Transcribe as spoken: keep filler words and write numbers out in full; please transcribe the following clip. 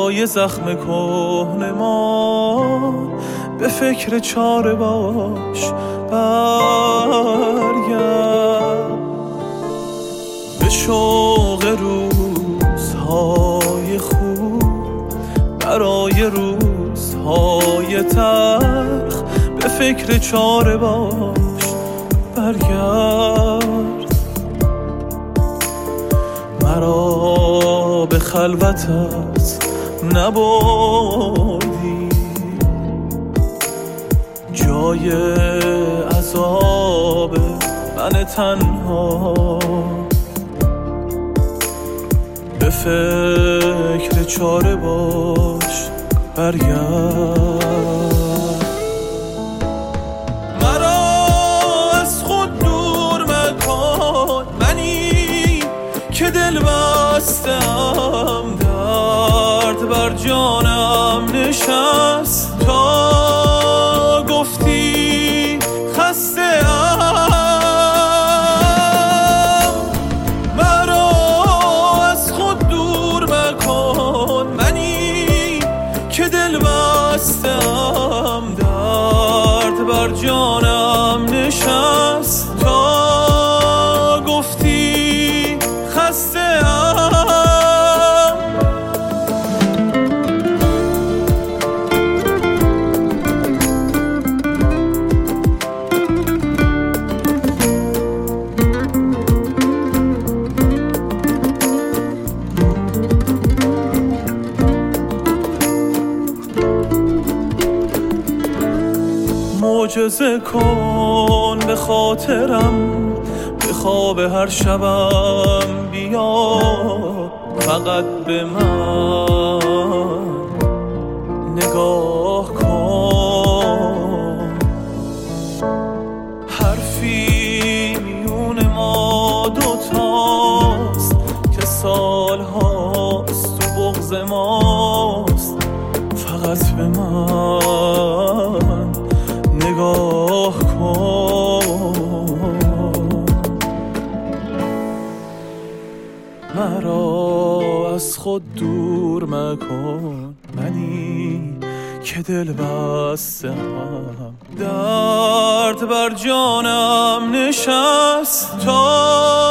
برای زخم کهنمان به فکر چاره باش برگرد، به شوق روزهای خوب برای روزهای تلخ به فکر چاره باش برگرد. مرا به خلوتت نبردی، جای عذاب من تنها، به فکر چاره باش برگرد. مرا از خود دور مکن، منی که دل بستم، درد بر جانم نشست تا گفتی خسته ام. مرا از خود دور مکن، منی که دل بستم، درد بر جانم نشست تا گفتی خسته ام. معجزه کن به خاطرم، به خواب هر شبم بیا، فقط به من نگاه کن. حرفی میون ما دوتاست که سال هاست تو بغض ماست، فقط به من نگاه کن. مرا از خود دور مکن، منی که دل بستم، درد بر جانم نشست تا